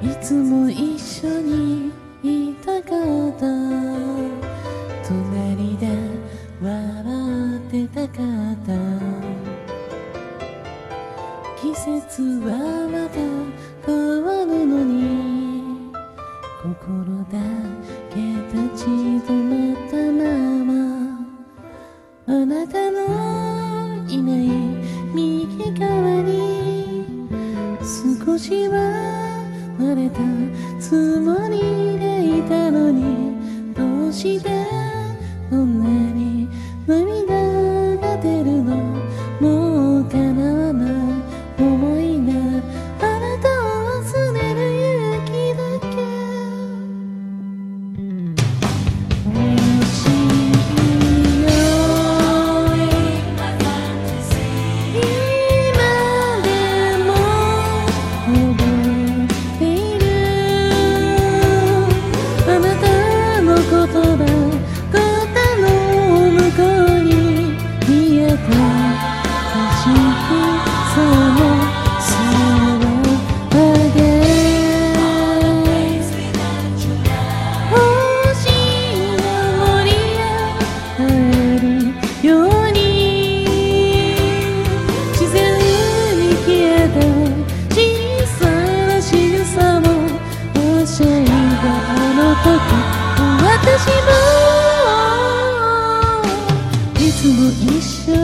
いつも一緒にいたかった、隣で笑ってたかった、季節はまた変わるのに心だけ立ち止まったまま、あなたのいない右側に少しは慣れたつもりでいたのに、どうしてこんなに涙が出るの、もう叶わない思いがあなたを忘れる勇気だけ。欲しいよ今でも覚えている、あなたの言葉、肩の向こうに見えた星空の私もいつも一緒